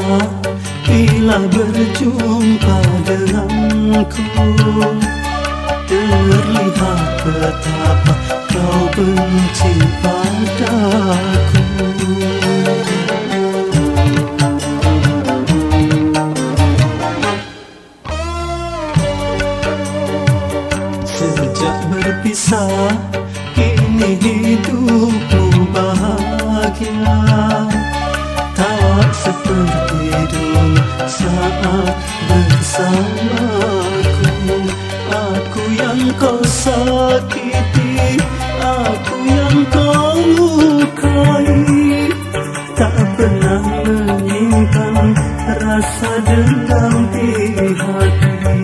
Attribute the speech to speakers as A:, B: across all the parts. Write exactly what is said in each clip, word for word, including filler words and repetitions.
A: bila berjumpa denganku. Terlihat betapa kau benci padaku. Sejak berpisah, kini hidupmu bahagia. Tak seperti dulu saat bersamaku. Aku yang kau sakiti, aku yang kau lukai. Tak pernah menyimpan rasa dendam di hati.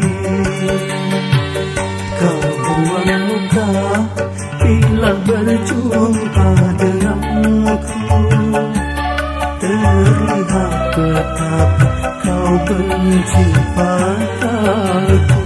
A: Kau buang muka bila berjumpa denganku. Terlihat betapa kau benci padaku.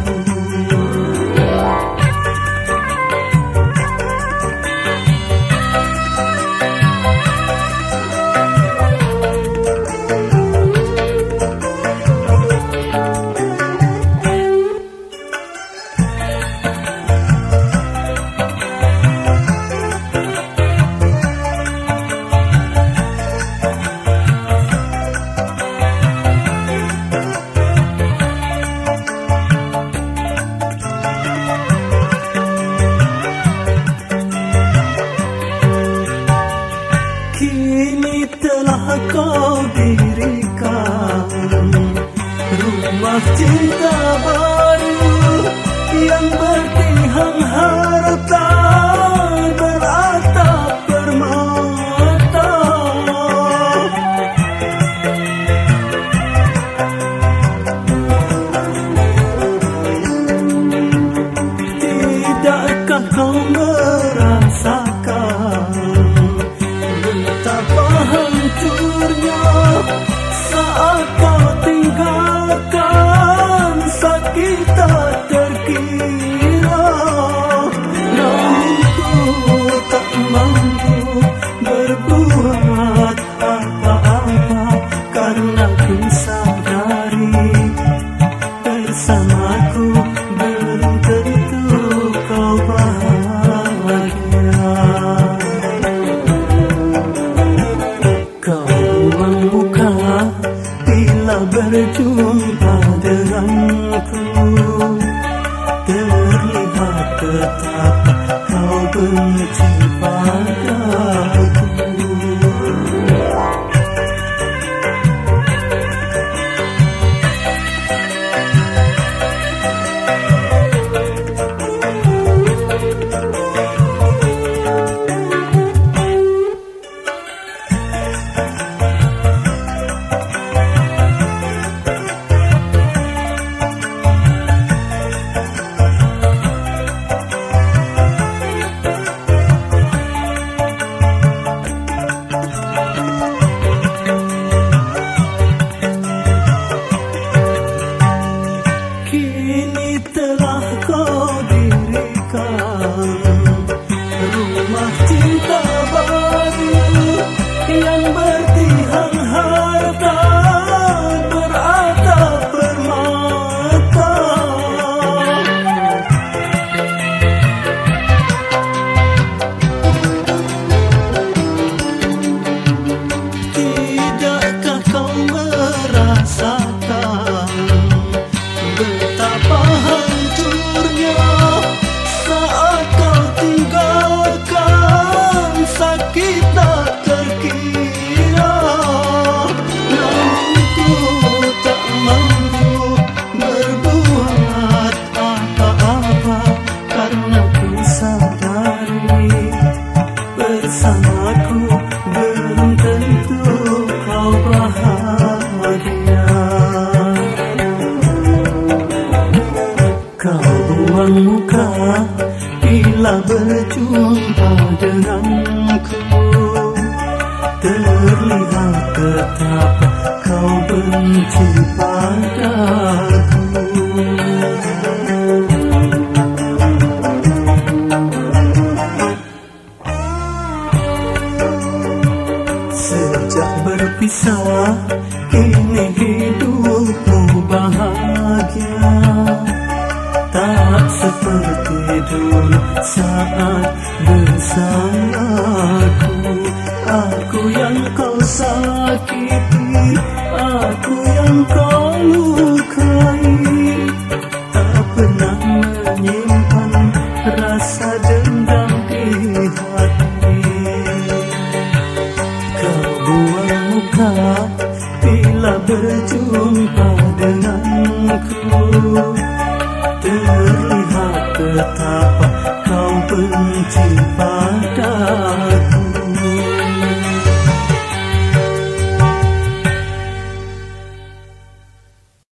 A: Kini telah kau dirikan rumah cinta baru yang bertiang harta beratap permata. Tidakkah kau merasakan betapa hancurnya saat kau tinggalkan? Sakit tak terkira, namun ku tak mampu berbuat apa-apa, karena ku sadari bersamaku belum tentu kau bahagia. Muka bila berjumpa denganku. Terlihat betapa kau benci padaku. Kini telah kau dirikan rumah cinta baru yang bertiang harta beratap permata. Tidakkah kau merasakan betapa hancurnya saat kau tinggalkan? Sakit tak terkira, namun ku tak mampu berbuat apa-apa, karena ku sadari bersamaku belum tentu kau bahagia. Kau buang muka bila berjumpa denganku. Terlihat betapa kau benci padaku. Sejak berpisah, kini saat bersamaku. Aku yang kau sakiti, aku yang kau lukai, tak pernah menyimpan rasa dendam di hati. Kau buang muka bila berjumpa denganku, terlihat betapa kau benci padaku.